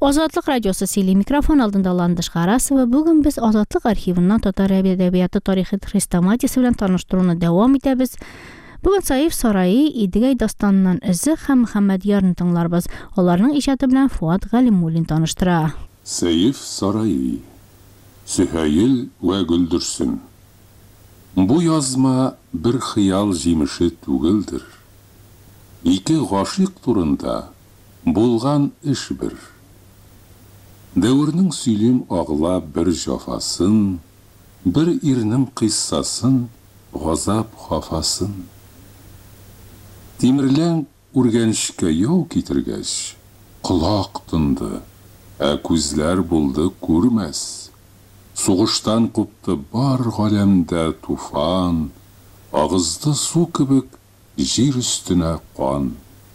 Азатлык радиосы сөйли, микрофон алдында Ландыш Гарасова. Бүген без Азатлык архивыннан татар әдәбияты тарихи хрестоматиясе белән таныштыруны дәвам итәбез. Бүген Саиф Сарайи, Идегәй дастанынан Эзе һәм Мөхәммәд ярны тыңларбыз. Аларның иҗаты белән Фуат Галимуллин таныштыра. Саиф Сарайи, Süheyl ve Güldürsün. Bu yazma bir хыял җимеше түгелдер. Ике гашыйк турында булган эш бер. Дәүрнең сөйлем агыла бер җафасын, бер ирнең кыйссасын, газап хафасын. Тимерлән үргәнешкә яу китергәч, колак тынды, күзләр булды күрмәс. Сугыштан купты бар галәмдә туфан, агызды су кебек җир өстенә кан.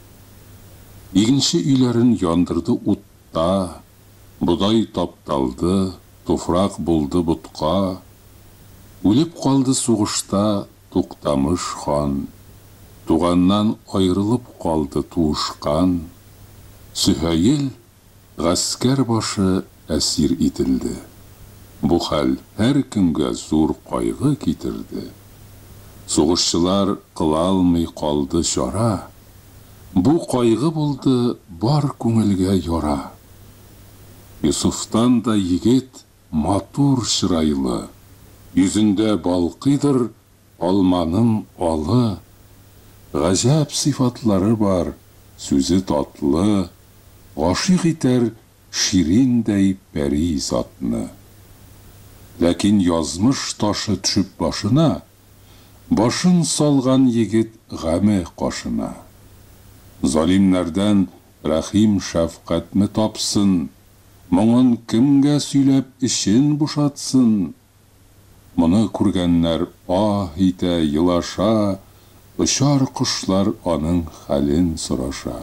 Игенче өйләрен яндырды утта, будай тапталды, туфрак булды бутка. Үлеп калды сугышта Туктамыш хан, туганнан аерылып калды туышкан. Süheyl гаскәр башы әсир ителде. Бу хәл һәр кемгә зур кайгы китерде. Сугышчылар кыла алмый калды чара. Бу кайгы булды бар күңелгә яра. Юсуфтан да егет матур чырайлы, йөзендә балкыйдыр алманың алы. Гаҗәп сыйфатлары бар, сүзе татлы, гашыйк итәр шириндәй пәри затны. Ләкин язмыш ташы төшеп башына, башын салган егет гаме кашына. Залимнәрдән рәхим шәфкатьме тапсын, моңын кемгә сөйләп ишен бушатсын. Моны күргәннәр ах итә, елаша, очар кошлар аның хәлен сораша.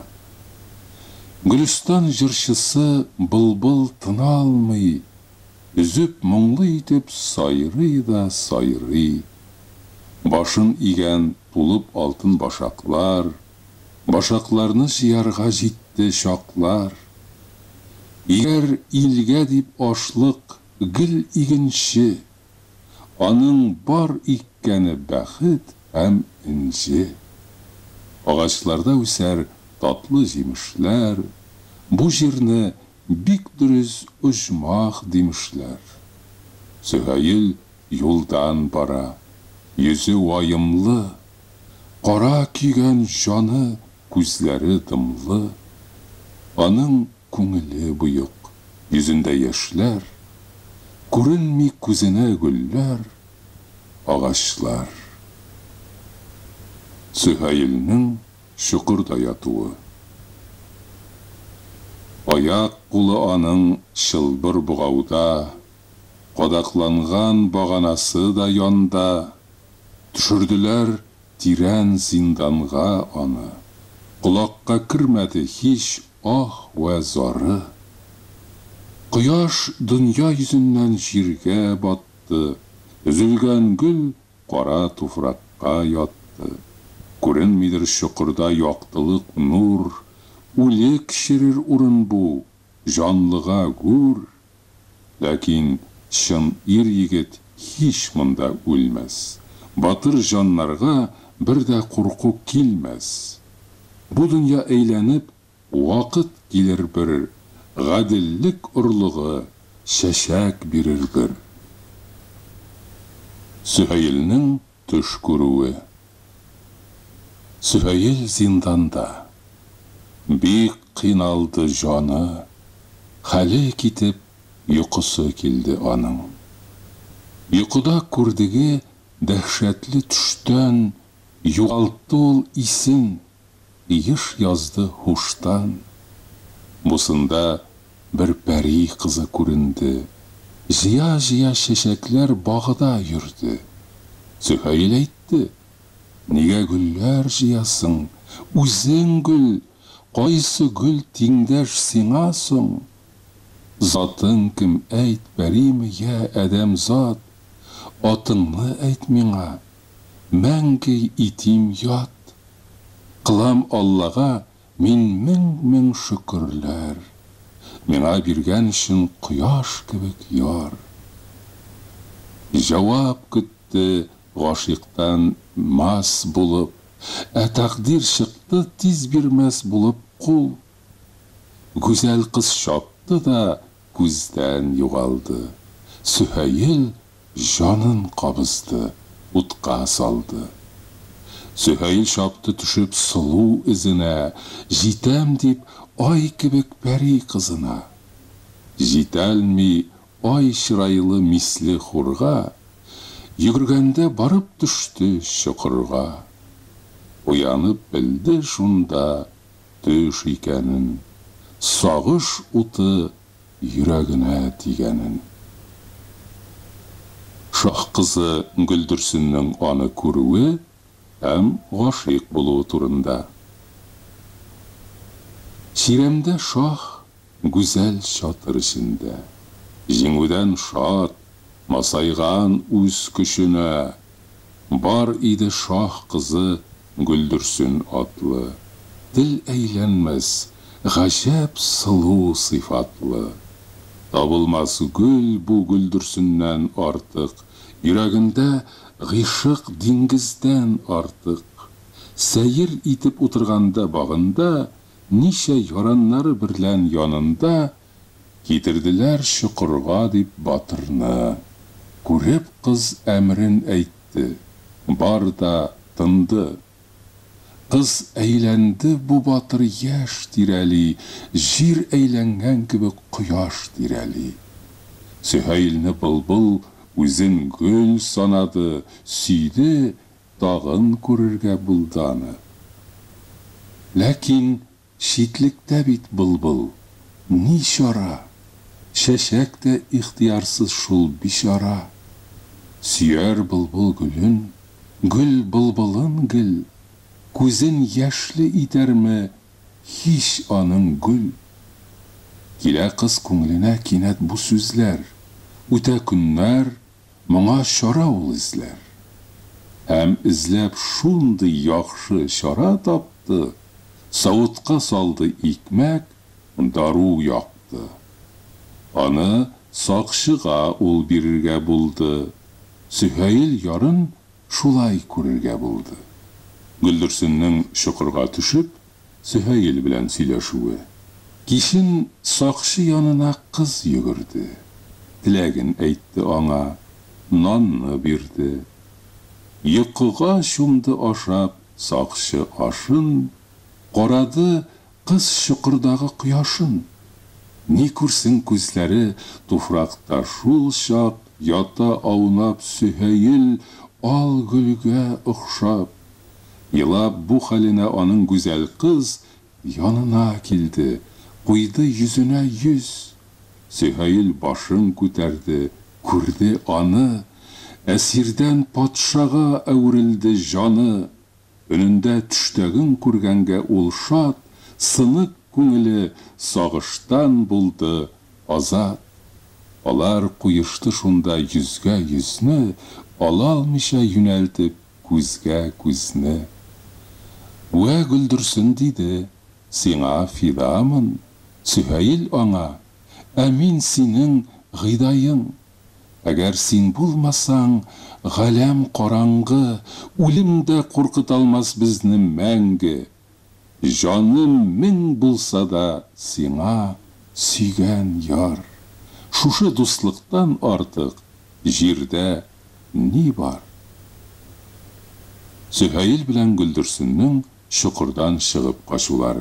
Гөлстан җырчысы былбыл тына алмый, үзеп моңлы итеп сайрый да сайрый. Башын игән тулып алтын башаклар, башакларны җыярга җитте чаклар. Игәр илгә дип ашлык гөл игенче, аның бар иккәне бәхет һәм инҗе. Агачларда үсәр татлы җимешләр, бу җирне бик дөрес оҗмах димешләр. Süheyl юлдан бара, йөзе ваемлы, кара кигән җаны, күзләре дымлы. Аның күңеле буйык, йөзендә яшьләр, күренми күзенә гөлләр, агачлар. Süheylнең чукырда ятуы. Аяк кулы аның чылбыр бугауда, кадакланган баганасы да янда. Төшерделәр тирән зинданга аны. Кулакка кермәде һич ах вә зары. Кояш дөнья йөзеннән җиргә батты, өзелгән гөл кара туфракка ятты. Күренмидер чокырда яктылык нур, үлек ширер урын бу, җанлыга гүр. Ләкин чын ир егет һич монда үлмәс. Батыр җаннарга бер дә курку килмәс. Бу дөнья әйләнеп, вакыт килер бер, гаделлек орлыгы чәчәк бирер бер. Süheylнең төш күрүе. Süheyl зинданда. Бик кыйналды җаны, хәле китеп, йокысы килде аның. Йокыда күрдеге дәһшәтле төштән, югалтты ул исен, еш язды хуштан. Бусында бер пәри кызы күренде, җыя-җыя чәчәкләр багыда йөрде. Süheyl әйтте: "Нигә гөлләр җыясың? Үзең гөл, кайсы гөл тиңдәш сиңа соң? Затың кем, әйт, пәриме я адәм зат? Атыңны әйт миңа, мәңге итим ят. Кылам Аллага мин мең шөкерләр. миңа биргән өчен кояш кебек яр. Җавап көтте гашыйктан мас булып, тәкъдир чыкты тиз бирмәс булып кул. Гүзәл кыз чапты да күздән югалды. Сөһәйл җанын кабызды, утка салды. Сөһәйл чапты төшеп сылу изенә, җитәм дип ай кебек пәри кызына. Җитәлми ай чырайлы мисле хурга, йөгергәндә барып төште чокырга. Уянып белде шунда төш икәнен, сагыш уты йөрәгенә тигәнен. Шах кызы Гөлдөрсеннең аны күрүе һәм гашыйк булуы турында. Чиремдә шах гүзәл чатыр эчендә, җиңүдән шат, масайган үз көченә, бар иде шах кызы Гөлдөрсен атлы, дил әйләнмәс, гаҗәп сылу сыйфатлы. Табылмас гүл бу Гөлдөрсеннән артык, йөрәгендә гыйшык диңгездән артык. Сәйер итеп утырганда багында, ничә яраннары берлән янында, китерделәр чокырга дип батырны. Күреп кыз әмрен әйтте, бар да тынды. Кыз әйләнде бу батыр яшь тирәли, җир әйләнгән кебек кояш тирәли. Сөһәйлне былбыл үзен гөл санады, сөйде, тагын күрергә булданы. Ләкин шитлектә бит былбыл, ни чара? Чәчәк тә ихтиярсыз шул бичара. Сөяр былбыл гөлен, гөл былбылын гел, күзен яшьле итәрме һич аның гүл. Килә кыз күңеленә кинәт бу сүзләр, үтә көннәр, моңа чара ул эзләр. Һәм эзләп шундый яхшы чара тапты, савытка салды икмәк, дару якты. Аны сакчыга ул бирергә булды, Сөһәйл ярын шулай күрергә булды. Гөлдөрсеннең чокырга төшеп, Сөһәйл белән сөйләшүе. Кичен сакчы янына кыз йөгерде. Теләген әйтте аңа, нанны бирде. Йокыга чумды ашап сакчы ашын, карады кыз чокырдагы кояшын. Ни күрсен күзләре туфракта шул чак, ята аунап Сөһәйл ал гөлгә охшап. Елап бу хәленә аның гүзәл кыз янына килде, куйды йөзенә йөз. Сөһәйл башын күтәрде, күрде аны, әсирдән патшага әверелде җаны. Өнендә төштәген күргәнгә ул шат, сынык күңеле сагыштан булды азат. Алар куешты шунда йөзгә йөзне, ала алмыйча юнәлтеп күзгә күзне. Вә Гөлдөрсен диде, сиңа фидамын. Сөһәйл аңа, мин синең гыйдаең. Әгәр син булмасаң, галәм караңгы, үлем дә куркыта алмас безне мәңге. Җаным мең булса да сиңа сөйгән яр. Шушы дуслыктан артык җирдә ни бар? Сөһәйл белән Гөлдөрсеннең чокырдан чыгып качулары.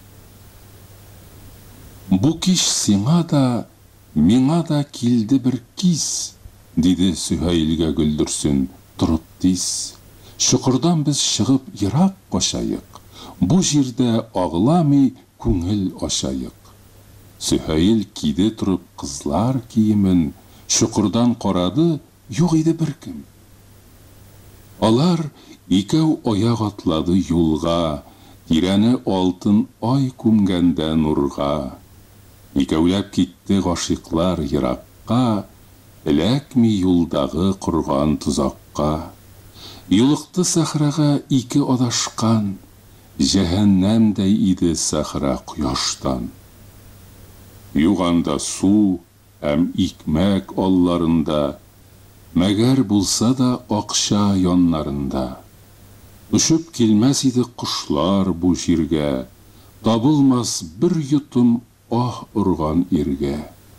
Бу кич сиңа да, миңа да килде бер кис, диде Сөһәйлгә Гөлдөрсен, торып тиз. Чокырдан без чыгып ерак качайык. Бу җирдә агыламый күңел ачайык. Сөһәйл киде торып кызлар киемен, чокырдан карады, юк иде беркем. Алар икәү аяк атлады юлга, тирәне алтын ай күмгәндә нурга. Икәүләп китте гашыйклар еракка, эләкми юлдагы корган тузакка. Юлыкты сахрага ике адашкан, җәһәннәмдәй иде сахра кояштан. юганда су һәм икмәк алларында, мәгәр булса да акча яннарында. Ушып килмәс иде кушлар бу җиргә, табылмас бер йотым урган иргә.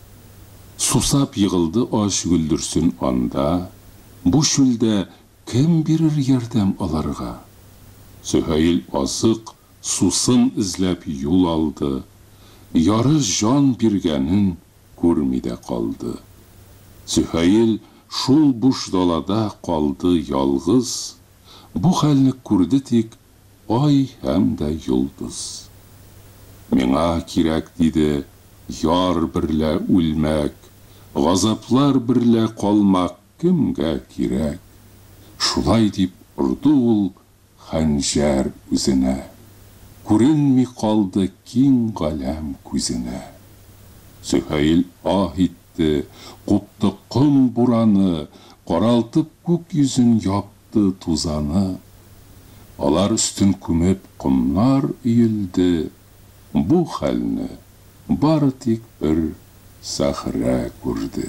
Сусап егылды аш гөлдерсен анда, бу чүлдә кем бирер ярдәм аларга? Сөһәйл азык, сусын эзләп юл алды, яры жан биргәнен күрми дә калды. Сөһәйл шул буш далада калды ялгыз, бу хәлне күрде тик ай һәм дә йолдыз. Миңа кирәк диде яр берлә үлмәк, газаплар берлә калмак кемгә кирәк? Шулай дип урды ул хәнҗәр үзенә, күренми калды киң галәм күзенә. Сөһәйл итте, купты ком бураны, каралтып күк йөзен япты тузаны. Алар өстен күмеп комнар өелде, бу хәлне бары тик бер Сәхрә күрде.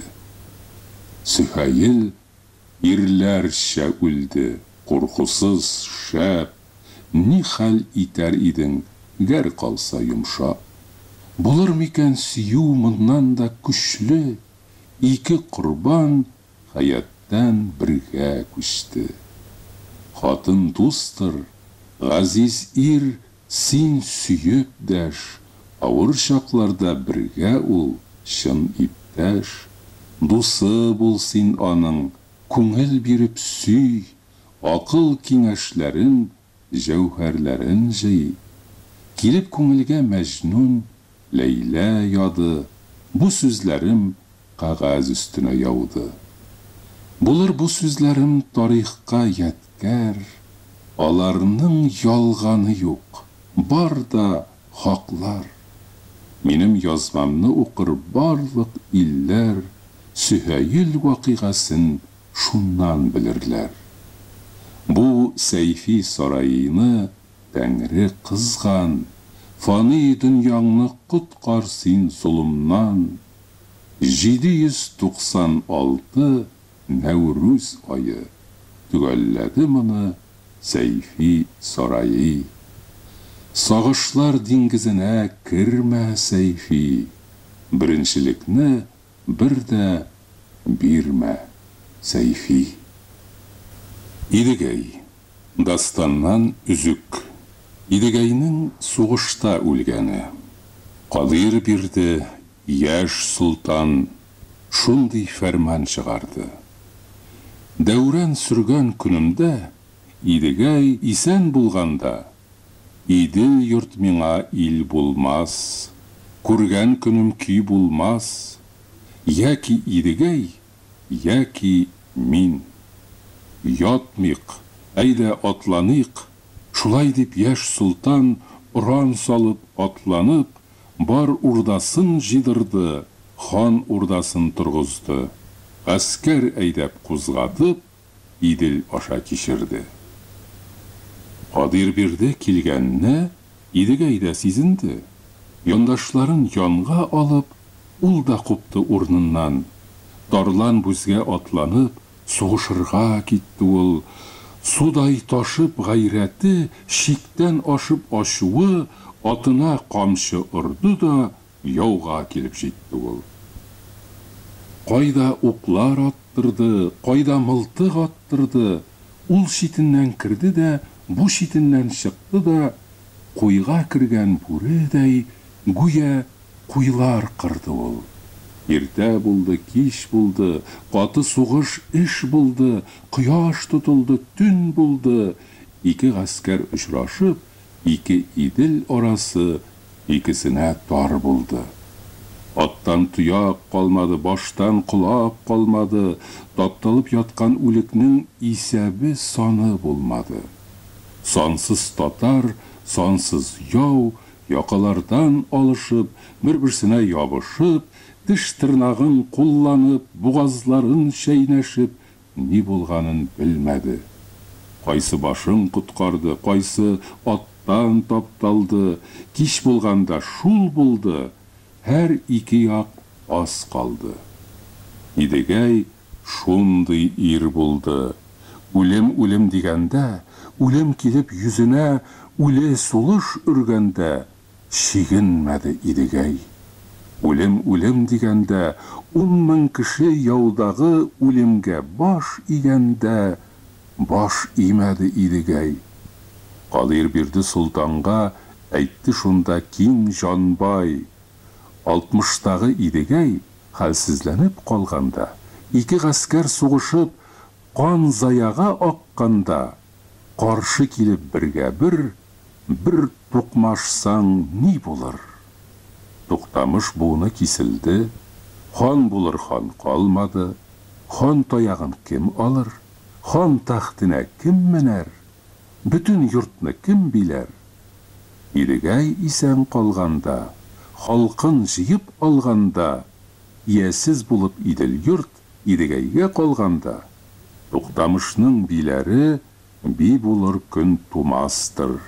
Сөһәйл ирләрчә үлде, куркусыз шәп, ни хәл итәр идең, гәр калса йомшап. Булыр микән сөю моннан да көчле, ике корбан хәяттан бергә күчте. Хатын дустыр, газиз ир, син сөеп дәш, авыр чакларда бергә ул чын иптәш. Дусы бул син аның, күңел биреп сөй, акыл киңәшләрен, җәүһәрләрен җый. Килеп күңелгә Мәҗнүн, Ләйлә яды, бу сүзләрем кагаз өстенә яуды. Булыр бу сүзләрем тарихка ядкар, аларның ялганы юк, бар да хаклар. Минем язмамны укыр барлык илләр, Сөһәйл вакыйгасын шуннан белерләр. Бу Сәйфи сарайыны Тәңре кызган, фани дөньяңны коткар син зулымнан. 796 Нәүрүз айы төгәлләде моны Сәйфи сарайы. Сагышлар диңгезенә кирмә Сәйфи, беренчелекне бер дә бирмә Сәйфи. Идегәй. Дастаннан үзүк. Идегәйнең сугышта үлгәне. Кадир бирде, яшь султан шундый фәрман чыгарды. Дәүран сүргән күнемдә, Идегәй исән булганда, Идел йорт миңа ил булмас, күргән күнем көй булмас, яки Идегәй, яки мин. Ятмыйк, әйдә атланыйк, шулай дип яшь султан уран салып атланып, бар урдасын җидырды, хан урдасын торгызды. Гаскәр әйдәп кузгатып, Идел аша кичерде. Кадир бирде килгәнне, Идегәй дә сизенде. Яндашларын янга алып, ул да купты урныннан. Тарлан бүзгә атланып, сугышырга китте ул. Судай ташып гайрәте, шиктән ашып ачуы, атына камчы урды да яуга килеп җитте ул. Кайда уклар аттырды, кайда мылтык аттырды, ул шитеннән кирде дә, бу шитеннән чыкты да, куйга кергән бүредәй, гүя куйлар кырды ул. Иртә булды, кич булды, каты сугыш эш булды, кояш тутылды, түн булды. Ике гаскәр очрашып, ике Идел арасы икесенә тар булды. Аттан туяк калмады, баштан кулак калмады, тапталып яткан үлекнең исәбе саны булмады. Сансыз татар, сансыз яу, якалардан алышып, бер-берсенә ябышып, теш тырнагын кулланып, бугазларын шәйнәшеп, ни булганын белмәде. Кайсы башын куткарды, кайсы аттан тапталды, кич булганда шул булды. her iki як аз қалды. Идегәй шундый ир булды. Үлем дигәндә, үлем килеп йөзенә, үле сулыш үргәндә, шигенмәде Идегәй. Үлем дигәндә, 10,000 кеше яудагы үлемгә баш игәндә, баш имәде Идегәй. Кадир бирде солтанга, әйтте шунда киң Жанбай. 60-тагы Идегәй хәлсезләнеп калганда, ике гаскәр сугышып, кан заяга акканда, каршы килеп бергә бер тукмашсаң ни булыр? Туктамыш буыны киселде, хан булыр хан калмады, хан таягын кем алыр, хан тахтына кем менәр, бүтүн йортны кем биләр? Идегәй исән калганда, халкын җыеп алганда, иясез булып Идел йорт Идегәйгә калганда, Туктамышның биләре би булыр көн тумастыр.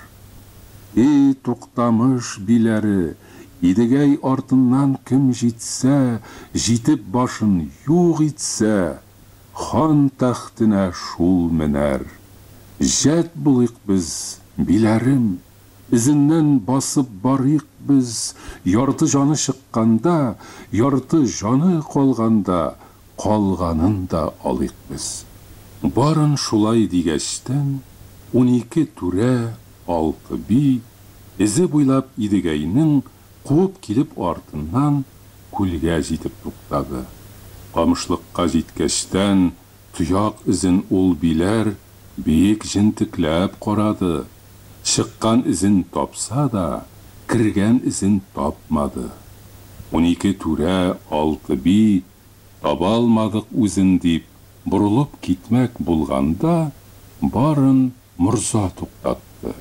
Туктамыш биләре, Идегәй артыннан кем җитсә, җитеп башын юк итсә, хан тахтына шул менәр. Җәт булыйк без, биләрем, изеннән басып барыйк без, ярты жаны чыкканда, ярты жаны калганда, калганын да алыйк без. Барын шулай дигәчтән, 12 түрә, 6 би, изе буйлап Идегәйнең куып килеп артыннан күлгә җитеп туктады. Камышлыкка җиткәчтән, туяк изен ул биләр биек җентекләп карады. Чыккан изен тапса да, кергән изен тапмады. 12 түрә, 6 би, таба алмадык үзен дип, бурылып китмәк булганда, барын морза туктатты.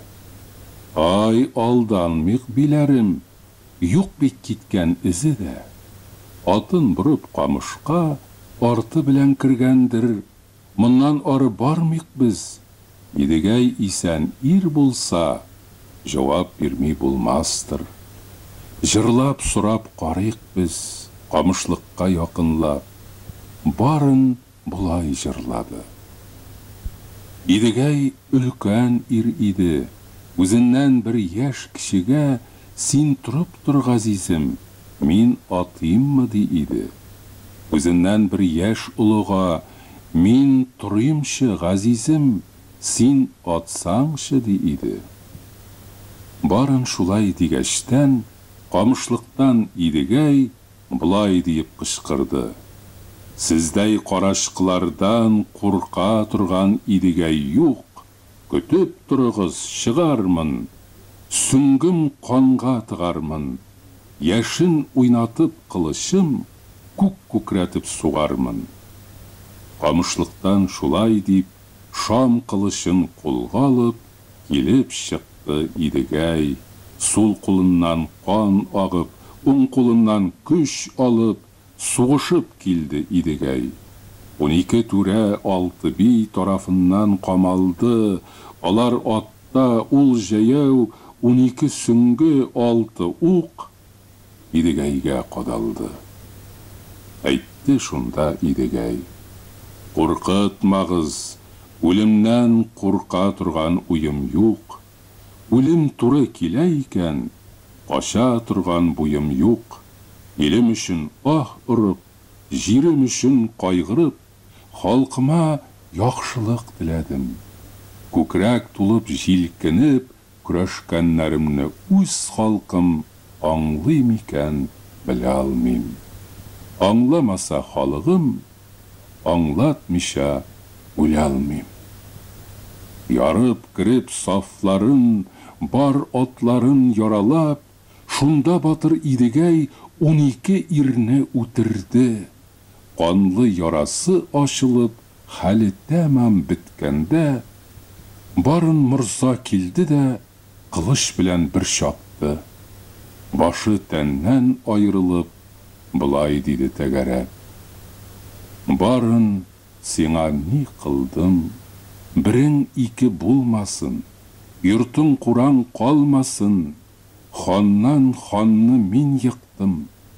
Ай, алданмыйк биләрем, юк бит киткән изе дә. Атын бурып камышка, арты белән кергәндер, моннан ары бармыйк без. Идегәй исән ир булса, җавап бирми булмастыр. Җырлап сорап карыйк без, камышлыкка якынлап, барын булай җырлады. Идегәй өлкән ир иде, үзеннән бер яшь кешегә син турып тор газизем, мин атыйммы ди иде. Үзеннән бер яшь улыга мин турыймчы газизем, син атсаңчы ди иде. Барын шулай дигәчтән, камышлыктан Идегәй булай дип кычкырды. Сездәй карашкылардан курка турган Идегәй юк, көтеп торыгыз, чыгармын, сүңгем канга тыгармын, яшен уйнатып кылычым, күк-күкрәтеп сугармын. Камышлыктан шулай дип, шам кылычын кулга алып, килеп чыкты Идегәй. Сул кулыннан кан агып, уң кулыннан көч алып, сугышып килде Идегәй. 12 түрә, 6 би тарафыннан камалды, алар атта, ул җәяү, 12 сөңге, 6 ук Идегәйгә кадалды. Әйтте шунда Идегәй: Куркытмагыз, үлемнән курка турган уем юк. Үлем туры килә икән, кача турган буем юк. Илем өчен ах урып, җирем өчен кайгырып, халкыма яхшылык теләдем. Күкрәк тулып җилкенеп, көрәшкәннәремне үз халкым аңлый микән, белә алмыйм. Аңламаса халыгым, аңлатмыйча үлә алмыйм. Ярып кирип сафларын, бар атларын яралап, шунда батыр Идегәй 12 ирне үтерде. Канлы ярасы ачылып, хәле тәмам биткәндә, барын морза килде дә, кылыч белән бер чапты. Башы тәннән аерылып, булай диде тәгәрәп: Барын сиңа ни кылдым, бирең ике булмасын, йортың кураң калмасын, ханнан ханны мин йыктым,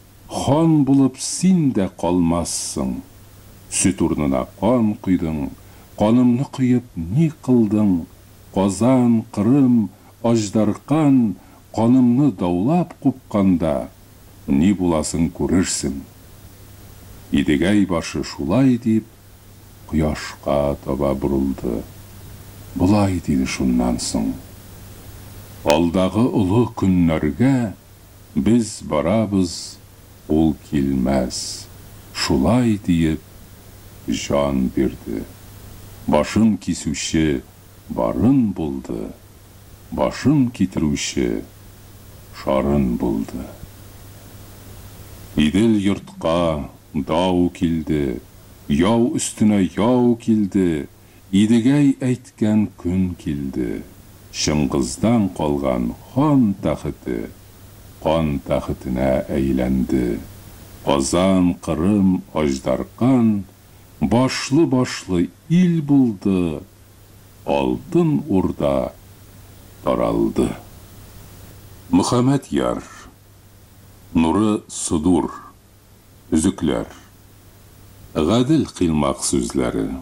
хан булып син дә калмассың. Сөт урнына кан куйдың, канымны кыйып ни кылдың? Казан, Кырым, Аждаркан, канымны даулап купканда, ни буласын күрерсең. Идегәй башы шулай дип, кояшка таба бурылды. Булай диде шуннан соң: алдагы улы көннәргә без барабыз, ул килмәс. Шулай диеп жан бирде. Башын кисүче барын булды, башын китерүче шарын булды. Идел йортка дау килде, яу өстенә яу килде, Идегәй әйткән күн килде. Шыңгыздан калган хан тахыты кан тахытына әйләнде. Казан, Кырым, Аждаркан башлы ил булды. Алтын урда таралды. Мөхәммәд яр. Нуры судур. Үзүкләр. Гадел кыйлмак сүзләре.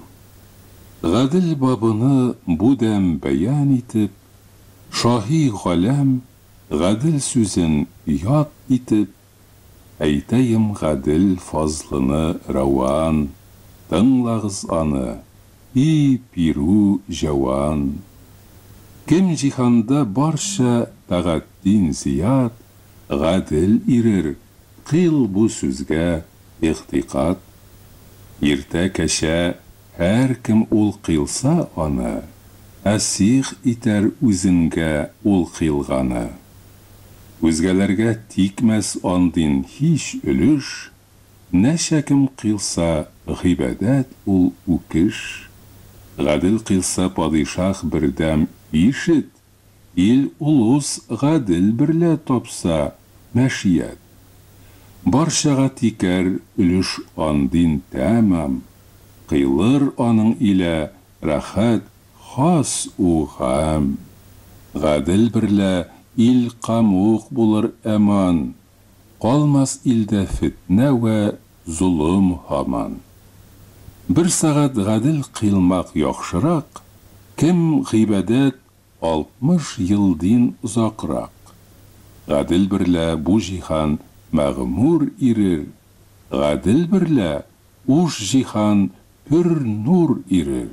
Гадел бабыны будәм бәян итеп, шаһи галәм гадел сүзен ят итеп, әйтәем гадел фазлыны рауан, тыңлагыз аны, и пиру җаван. Кем җиһанда барча тагаттин зият, гадел ирер, кыл бу сүзгә ихтикат. Иртә кәчә һәр кем ул кыйлса аны, әсих итәр үзеңгә ул кыйлганы. Үзгәләргә тикмәс андин һич өлеш, нәшә кем кыйлса гыйбадәт ул үкеш. Гадел кыйлса падишаһ бердәм ишет, ил улус гадел берлә тапса мәшият. Барчага тикәр өлеш андин тәмам, кыйлыр аның илә рәхәт хас угам. Гадел берлә ил камук булыр әман, калмас илдә фитнә вә зулым һаман. Бер сагат гадел кыйлмак яхшырак, кем гыйбадәт 60 елдин узакрак. Гадел берлә бу җиһан мәгъмур ирер, гадел берлә уш җиһан пür нур ирер.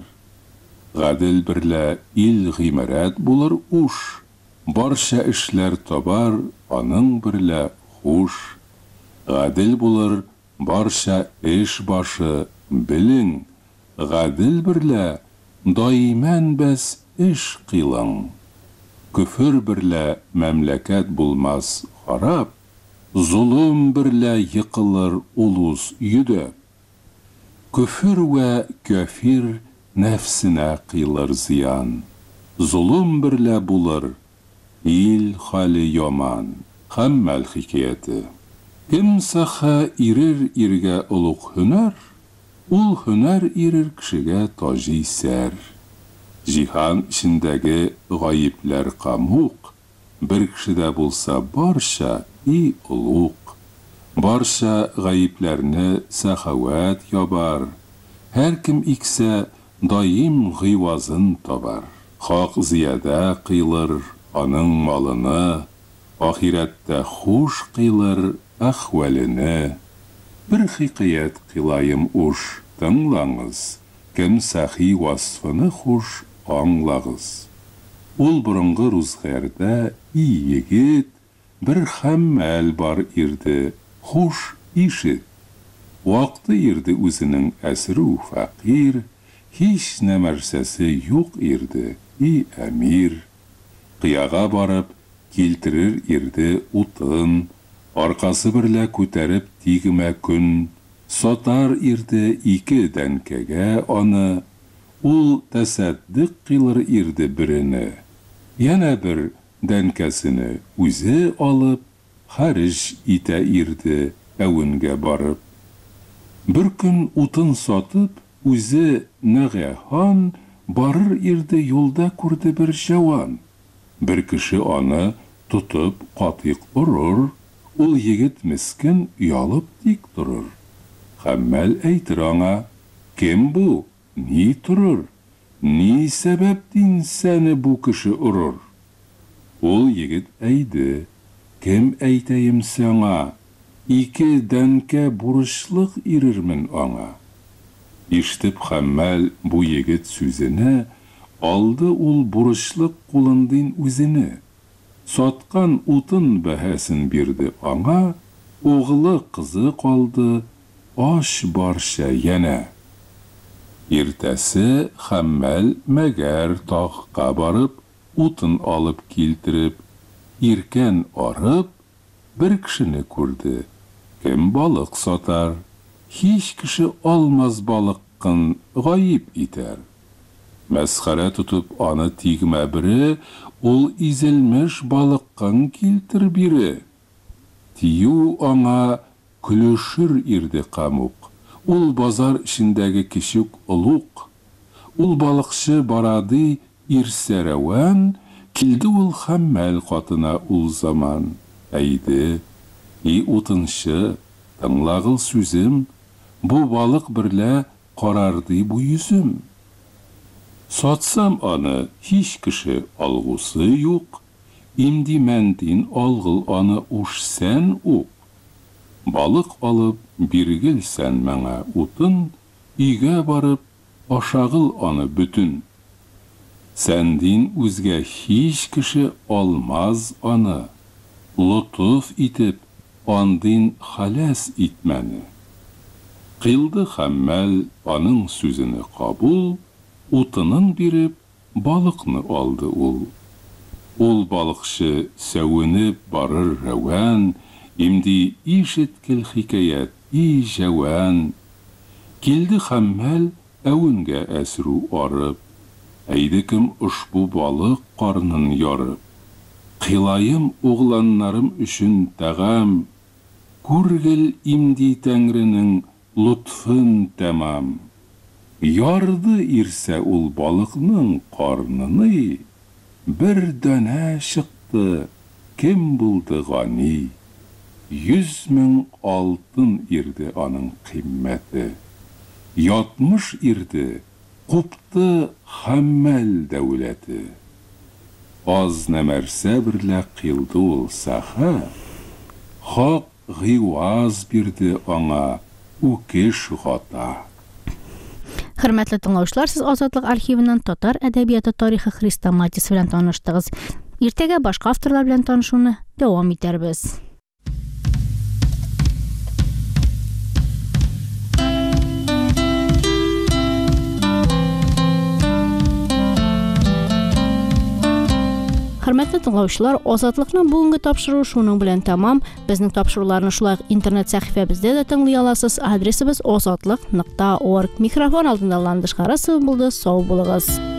Гадел берлә ил гыймарәт булыр уш, барча эшләр табар аның берлә хуш. Гадел булыр барча эш башы, белең, гадел берлә даимән бәс эш кыйлың. Күфер берлә мәмләкәт булмас харап, зулым берлә йыкылыр улус йөдәп. Күфер вә кафир нәфсенә кыйлыр зиян, зулым берлә булыр ил хәле яман. Хаммәл хикәяте. Кем саха ирер иргә улук һөнәр, ул һөнәр ирер кешегә таҗи сәр. Җиһан ичендәге гаипләр камук, бер кешедә булса барча и улук. Барча гаипләрне сәхават ябар, һәр кем иксә даим гыйвазын табар. Хак зиядә кыйлыр аның малыны, ахирәттә хуш кыйлыр әхвәлене. Бер хикәят кылайым уш, тыңлаңыз, кем сәхи васфыны хуш аңлагыз. Ул борынгы рузгәрдә и егет, бер хәммәл бар ирде, хуш ишет. Вакты ирде үзенең әсру фәкир, һич нәмәрсәсе юк ирде, и әмир. Кыяга барып, килтерер ирде утын, аркасы берлә күтәреп тигмә күн. Сатар ирде 2 дәнкәгә аны, ул тәсәддык кылыр ирде бирене. Яна бер дәнкәсене үзе алып, хәрҗ итә ирде әвенгә барып. Бер көн утын сатып, үзе Нәгәхан барыр ирде, юлда күрде бер җаван. Бер кеше аны тотып катык урыр, Ул егет мискин уялып тик турыр. Хаммал әйтер аңа: "Кем бу? Ни турыр? Ни сәбәптен сәне бу кеше урыр?" Ул егет әйде: "Кем әйтәем саңа? 2 дәнкә бурычлык ирермен аңа." Иштеп Хаммал бу егет сүзене, алды ул бурычлык кулындын үзене. Саткан утын бәһәсен бирде аңа, оғлы кызы калды, аш барча яна. Иртәсе Хаммал мәгәр тагка барып, утын алып килтереп, иркән арып, бер кешене күрде. Кем балык сатар, һич кеше алмаз балыккын гаип итәр. Мәсхәрә тутып аны тигмә бире, ул изелмеш балыккын килтер бире. Тию аңа күлешер ирде камук. Ул базар ишендәге кичүк улук. Ул балыкчы барады ирсәрәвән, килде ул Хаммал катына ул заман. Әйде, и утынчы, тыңлагыл сүзем, бу балык берлә карарды бу йөзем. Сатсам аны һич кеше алгысы юк, имди мәндин алгыл аны ушсән ук. Балык алып биргелсән мәңә утын, өйгә барып ашагыл аны бүтін. Сәндин үзгә һич кеше алмаз аны, лутуф итеп андин халәс итмәне. Кылды Хаммал аның сүзене кабул, утынын биреп, балыкны алды ул. Ул балыкчы сәвенеп барыр рәвән, имди ишеткел хикаят и җәвән. Килде Хаммал әвенгә әсру арып, әйде кем ушбу балык карнын ярып. Кылайым угланнарым өчен тәгам, күргел имди Тәңренең лутфын тәмам. Ярды ирсә ул балыкның карныны, бер дәнә чыкты, кем булды гани. 100 000 алтын ирде аның кыйммәте. 60 ирде, купты Хаммал дәүләте. Аз нәмәрсә берлә кылды ул саха, хак гыйваз бирде аңа, үкеш гата. Хөрмәтле тыңлаучылар, сез Азатлык архивыннан татар әдәбияты тарихы хрестоматиясе белән таныштыгыз. Иртәгә башка авторлар белән танышуны дәвам итәрбез. Хөрмәтле тыңлаучылар, Азатлыкның бүгенге тапшыруы шуның белән тәмам. Безнең тапшыруларны шулай интернет сәхифәбездә дә тыңлый аласыз. Адресыбыз azatlык.org. Микрофон алдында Ландыш Гарасова булды. Сау булыгыз.